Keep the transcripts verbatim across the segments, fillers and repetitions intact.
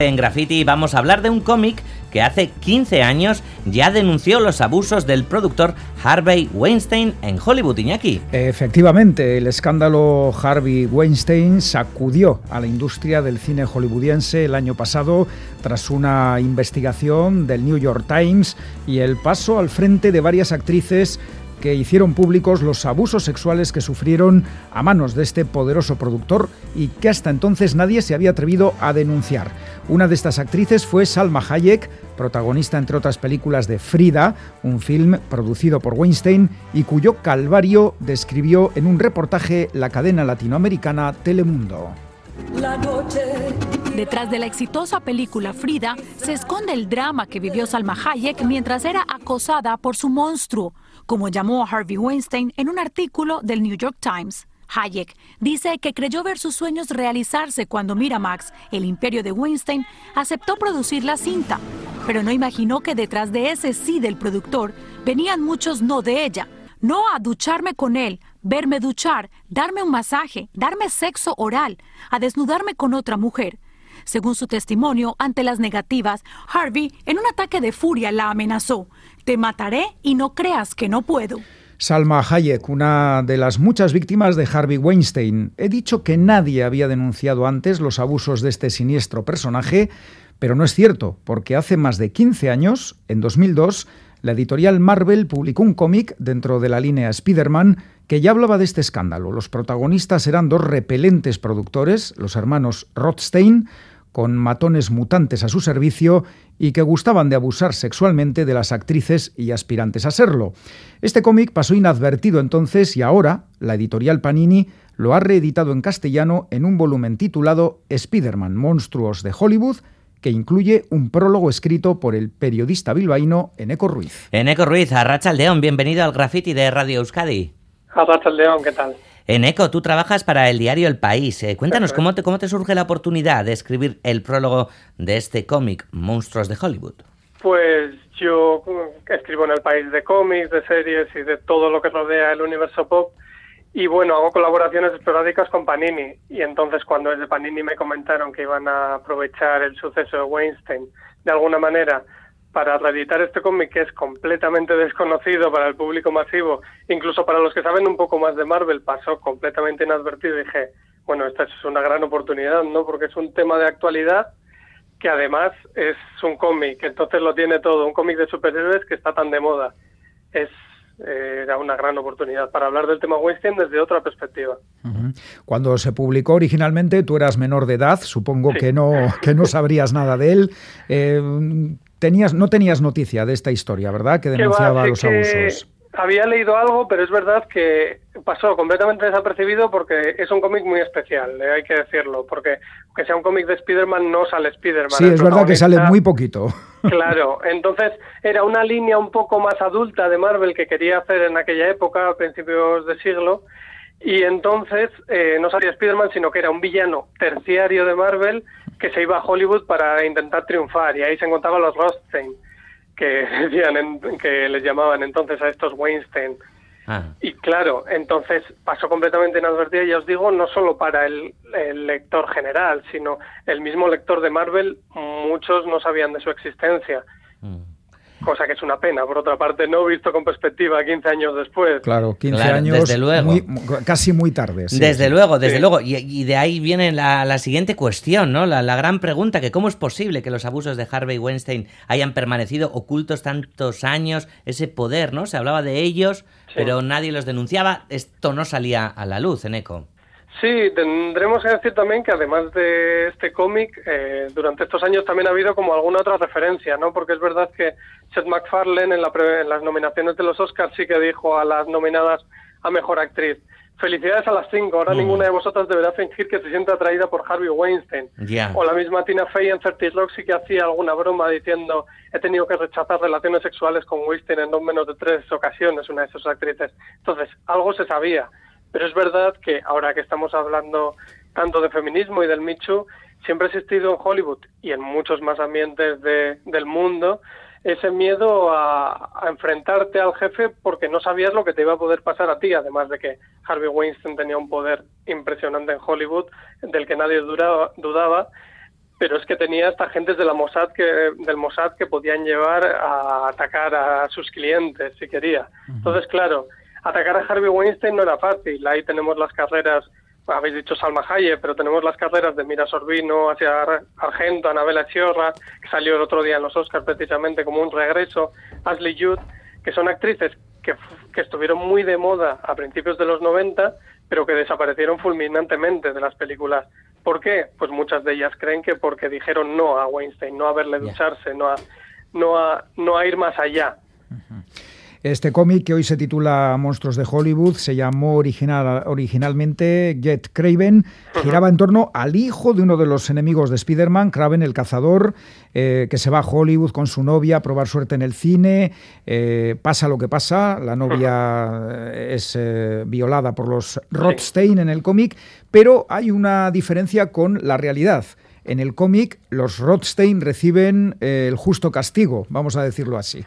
En Graffiti vamos a hablar de un cómic que hace quince años ya denunció los abusos del productor Harvey Weinstein en Hollywood, Iñaki. Efectivamente, el escándalo Harvey Weinstein sacudió a la industria del cine hollywoodiense el año pasado tras una investigación del New York Times y el paso al frente de varias actrices que hicieron públicos los abusos sexuales que sufrieron a manos de este poderoso productor y que hasta entonces nadie se había atrevido a denunciar. Una de estas actrices fue Salma Hayek, protagonista entre otras películas de Frida, un film producido por Weinstein y cuyo calvario describió en un reportaje la cadena latinoamericana Telemundo. La noche. Detrás de la exitosa película Frida se esconde el drama que vivió Salma Hayek mientras era acosada por su monstruo, como llamó a Harvey Weinstein en un artículo del New York Times. Hayek dice que creyó ver sus sueños realizarse cuando Miramax, el imperio de Weinstein, aceptó producir la cinta, pero no imaginó que detrás de ese sí del productor venían muchos no de ella. No a ducharme con él, verme duchar, darme un masaje, darme sexo oral, a desnudarme con otra mujer. Según su testimonio, ante las negativas, Harvey, en un ataque de furia, la amenazó. Te mataré y no creas que no puedo. Salma Hayek, una de las muchas víctimas de Harvey Weinstein. He dicho que nadie había denunciado antes los abusos de este siniestro personaje, pero no es cierto, porque hace más de quince años, en dos mil dos, la editorial Marvel publicó un cómic dentro de la línea Spider-Man que ya hablaba de este escándalo. Los protagonistas eran dos repelentes productores, los hermanos Rothstein, con matones mutantes a su servicio y que gustaban de abusar sexualmente de las actrices y aspirantes a serlo. Este cómic pasó inadvertido entonces y ahora la editorial Panini lo ha reeditado en castellano en un volumen titulado Spider-Man, Monstruos de Hollywood, que incluye un prólogo escrito por el periodista bilbaíno Eneko Ruiz. Eneko Ruiz, arratsaldeon, bienvenido al Graffiti de Radio Euskadi. Arratsaldeon, ¿qué tal? Eneko, tú trabajas para el diario El País. Eh, cuéntanos, ¿cómo te, ¿cómo te surge la oportunidad de escribir el prólogo de este cómic, Monstruos de Hollywood? Pues yo escribo en El País de cómics, de series y de todo lo que rodea el universo pop. Y bueno, hago colaboraciones esporádicas con Panini. Y entonces cuando desde Panini me comentaron que iban a aprovechar el suceso de Weinstein de alguna manera para reeditar este cómic que es completamente desconocido para el público masivo, incluso para los que saben un poco más de Marvel, pasó completamente inadvertido y dije, bueno, esta es una gran oportunidad, ¿no? Porque es un tema de actualidad que además es un cómic, entonces lo tiene todo, un cómic de superhéroes que está tan de moda. Es eh, era una gran oportunidad para hablar del tema Weinstein desde otra perspectiva. Uh-huh. Cuando se publicó originalmente, tú eras menor de edad, supongo sí. que no que no sabrías nada de él. Eh, Tenías, no tenías noticia de esta historia, ¿verdad? Que denunciaba los abusos. Había leído algo, pero es verdad que pasó completamente desapercibido porque es un cómic muy especial, eh, hay que decirlo, porque aunque sea un cómic de Spider-Man, no sale Spider-Man. Sí, es verdad que sale muy poquito. Claro, entonces era una línea un poco más adulta de Marvel que quería hacer en aquella época, a principios de siglo, y entonces eh, no salía Spider-Man, sino que era un villano terciario de Marvel que se iba a Hollywood para intentar triunfar, y ahí se encontraban los Rothstein, que decían en, que les llamaban entonces a estos Weinstein. Ah. Y claro, entonces pasó completamente inadvertido, ya os digo, no solo para el, el lector general, sino el mismo lector de Marvel, muchos no sabían de su existencia. Mm. Cosa que es una pena, por otra parte, no visto con perspectiva quince años después. Claro, quince claro, años, desde luego. Muy, casi muy tarde. Sí, desde sí. luego, desde sí. luego. Y, y de ahí viene la, la siguiente cuestión, ¿no? La, la gran pregunta, que cómo es posible que los abusos de Harvey Weinstein hayan permanecido ocultos tantos años, ese poder, ¿no? Se hablaba de ellos, sí. pero nadie los denunciaba. Esto no salía a la luz, Eneko. Sí, tendremos que decir también que además de este cómic, eh, durante estos años también ha habido como alguna otra referencia, ¿no? Porque es verdad que Seth MacFarlane en, la pre- en las nominaciones de los Oscars sí que dijo a las nominadas a Mejor Actriz: felicidades a las cinco, ahora mm. ninguna de vosotras deberá fingir que se siente atraída por Harvey Weinstein. Yeah. O la misma Tina Fey en thirty Rock sí que hacía alguna broma diciendo: he tenido que rechazar relaciones sexuales con Weinstein en no menos de tres ocasiones, una de esas actrices. Entonces, algo se sabía. Pero es verdad que ahora que estamos hablando tanto de feminismo y del Me Too, siempre ha existido en Hollywood y en muchos más ambientes de, del mundo ese miedo a, a enfrentarte al jefe porque no sabías lo que te iba a poder pasar a ti, además de que Harvey Weinstein tenía un poder impresionante en Hollywood del que nadie duraba, dudaba, pero es que tenía hasta agentes de la Mossad que, del Mossad que podían llevar a atacar a sus clientes si quería. Entonces, claro, atacar a Harvey Weinstein no era fácil. Ahí tenemos las carreras, habéis dicho Salma Hayek, pero tenemos las carreras de Mira Sorvino, Asia Argento, Annabella Sciorra, que salió el otro día en los Oscars precisamente como un regreso, Ashley Judd, que son actrices que, que estuvieron muy de moda a principios de los noventa, pero que desaparecieron fulminantemente de las películas. ¿Por qué? Pues muchas de ellas creen que porque dijeron no a Weinstein, no a verle ducharse, no a, no a, no a ir más allá. Uh-huh. Este cómic, que hoy se titula Monstruos de Hollywood, se llamó original, originalmente Get Craven, giraba en torno al hijo de uno de los enemigos de Spider-Man, Kraven el cazador, eh, que se va a Hollywood con su novia a probar suerte en el cine. Eh, pasa lo que pasa, la novia es eh, violada por los Rothstein en el cómic, pero hay una diferencia con la realidad. En el cómic, los Rothstein reciben eh, el justo castigo, vamos a decirlo así.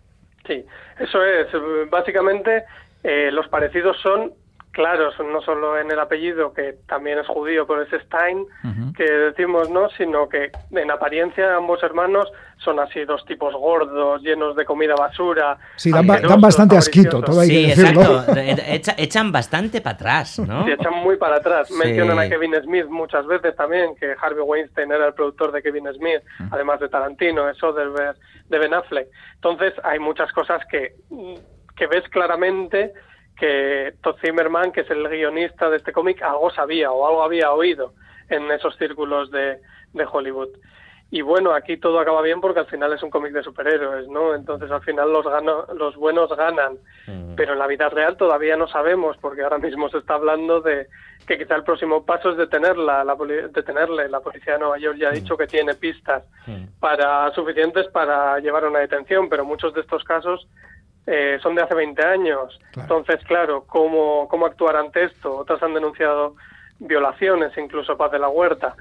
Sí, eso es. Básicamente, eh, los parecidos son claros, no solo en el apellido, que también es judío, pero es Stein, uh-huh. que decimos, ¿no? Sino que en apariencia ambos hermanos son así dos tipos gordos, llenos de comida basura. Sí, dan, ba- dan bastante asquito, todo hay sí, que decirlo. Exacto. Echa, echan bastante para atrás, ¿no? Sí, echan muy para atrás. Sí. Mencionan a Kevin Smith muchas veces también, que Harvey Weinstein era el productor de Kevin Smith, uh-huh. además de Tarantino, de Soderbergh, de Ben Affleck. Entonces, hay muchas cosas que, que ves claramente que Todd Zimmerman, que es el guionista de este cómic, algo sabía o algo había oído en esos círculos de, de Hollywood. Y bueno, aquí todo acaba bien porque al final es un cómic de superhéroes, ¿no? Entonces al final los gano, los buenos ganan, mm. pero en la vida real todavía no sabemos, porque ahora mismo se está hablando de que quizá el próximo paso es detenerla, la poli- detenerle. La policía de Nueva York ya ha dicho que tiene pistas mm. para suficientes para llevar a una detención, pero muchos de estos casos eh, son de hace veinte años. Claro. Entonces, claro, ¿cómo, cómo actuar ante esto? Otras han denunciado violaciones, incluso Paz de la Huerta.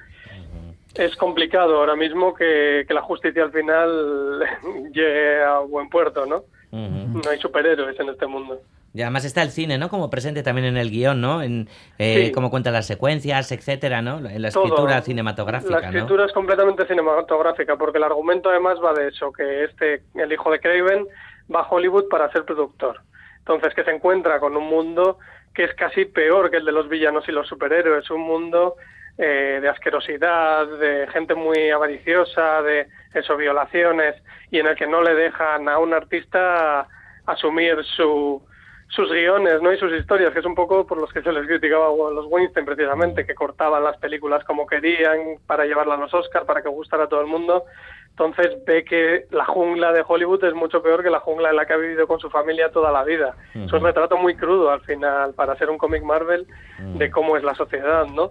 Es complicado ahora mismo que, que la justicia al final llegue a buen puerto, ¿no? Uh-huh. No hay superhéroes en este mundo. Y además está el cine, ¿no? Como presente también en el guión, ¿no? En eh, sí. Cómo cuenta las secuencias, etcétera, ¿no? En la escritura Todo. cinematográfica, La escritura ¿no? es completamente cinematográfica, porque el argumento además va de eso, que este, el hijo de Craven, va a Hollywood para ser productor. Entonces, que se encuentra con un mundo que es casi peor que el de los villanos y los superhéroes, un mundo Eh, de asquerosidad, de gente muy avariciosa, de eso, violaciones, y en el que no le dejan a un artista asumir su, sus guiones, ¿no? Y sus historias, que es un poco por los que se les criticaba a los Weinstein precisamente, que cortaban las películas como querían para llevarlas a los Oscars, para que gustara a todo el mundo. Entonces ve que la jungla de Hollywood es mucho peor que la jungla en la que ha vivido con su familia toda la vida. Uh-huh. Es un retrato muy crudo al final, para ser un cómic Marvel, uh-huh. de cómo es la sociedad, ¿no?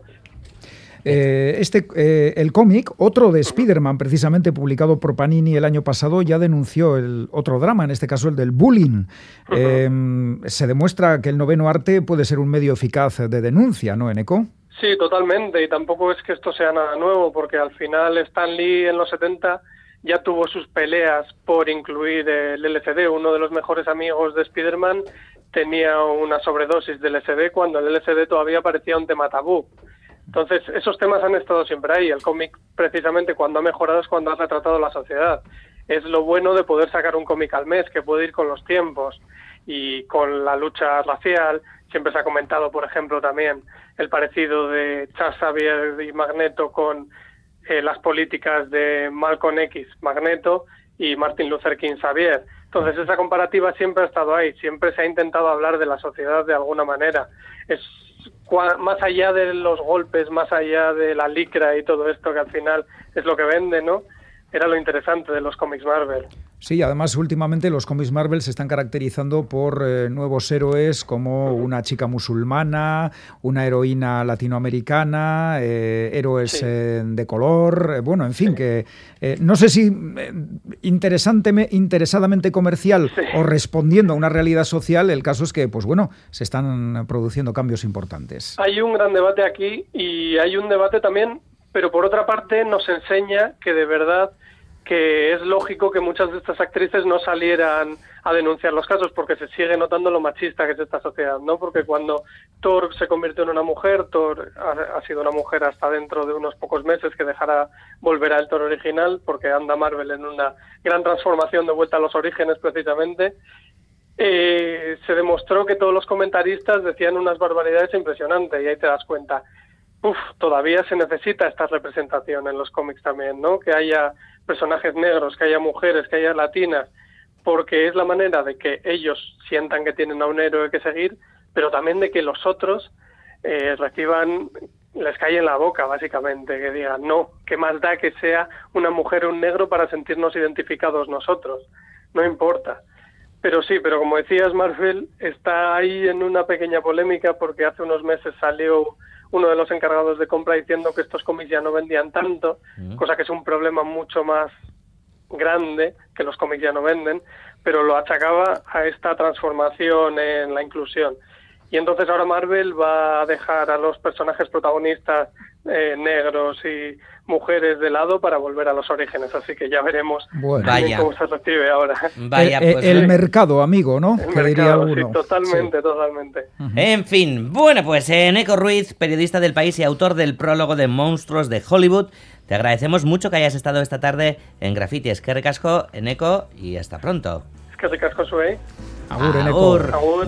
Eh, este, eh, el cómic, otro de Spider-Man, precisamente publicado por Panini el año pasado, ya denunció el otro drama, en este caso el del bullying. Uh-huh. Eh, se demuestra que el noveno arte puede ser un medio eficaz de denuncia, ¿no, Eneko? Sí, totalmente, y tampoco es que esto sea nada nuevo, porque al final Stan Lee en los setenta ya tuvo sus peleas por incluir el L S D. Uno de los mejores amigos de Spider-Man tenía una sobredosis de L S D cuando el L S D todavía parecía un tema tabú. Entonces, esos temas han estado siempre ahí. El cómic, precisamente, cuando ha mejorado es cuando ha retratado la sociedad. Es lo bueno de poder sacar un cómic al mes, que puede ir con los tiempos y con la lucha racial. Siempre se ha comentado, por ejemplo, también el parecido de Charles Xavier y Magneto con eh, las políticas de Malcolm X, Magneto, y Martin Luther King, Xavier. Entonces, esa comparativa siempre ha estado ahí. Siempre se ha intentado hablar de la sociedad de alguna manera. Es más allá de los golpes, más allá de la licra y todo esto que al final es lo que vende, ¿no? Era lo interesante de los cómics Marvel. Sí, además últimamente los cómics Marvel se están caracterizando por eh, nuevos héroes como una chica musulmana, una heroína latinoamericana, eh, héroes sí. eh, de color, eh, bueno, en fin, sí. que eh, no sé si eh, interesante, interesadamente comercial sí. o respondiendo a una realidad social, el caso es que, pues bueno, se están produciendo cambios importantes. Hay un gran debate aquí y hay un debate también, pero por otra parte nos enseña que de verdad que es lógico que muchas de estas actrices no salieran a denunciar los casos porque se sigue notando lo machista que es esta sociedad, ¿no? Porque cuando Thor se convirtió en una mujer, Thor ha, ha sido una mujer hasta dentro de unos pocos meses que dejará volver al Thor original, porque anda Marvel en una gran transformación de vuelta a los orígenes precisamente. Eh, se demostró que todos los comentaristas decían unas barbaridades impresionantes y ahí te das cuenta. Uf, todavía se necesita esta representación en los cómics también, ¿no? Que haya personajes negros, que haya mujeres, que haya latinas, porque es la manera de que ellos sientan que tienen a un héroe que seguir, pero también de que los otros eh, reciban, les cae en la boca, básicamente, que digan, no, ¿qué más da que sea una mujer o un negro para sentirnos identificados nosotros? No importa. Pero sí, pero como decías, Marvel está ahí en una pequeña polémica porque hace unos meses salió uno de los encargados de compra diciendo que estos cómics ya no vendían tanto, mm. cosa que es un problema mucho más grande, que los cómics ya no venden, pero lo achacaba a esta transformación en la inclusión. Y entonces ahora Marvel va a dejar a los personajes protagonistas eh, negros y mujeres de lado para volver a los orígenes, así que ya veremos bueno. Vaya. cómo se recibe ahora. Vaya, el, pues, el eh. mercado, amigo, ¿no? El que diría mercado, alguno. sí, totalmente, sí. totalmente. Uh-huh. En fin, bueno, pues Eneco Ruiz, periodista del País y autor del prólogo de Monstruos de Hollywood, te agradecemos mucho que hayas estado esta tarde en Graffiti. Es que recasco, Eneco, y hasta pronto. Es que recasco, Suey. Agur, Eneco. Agur. Agur.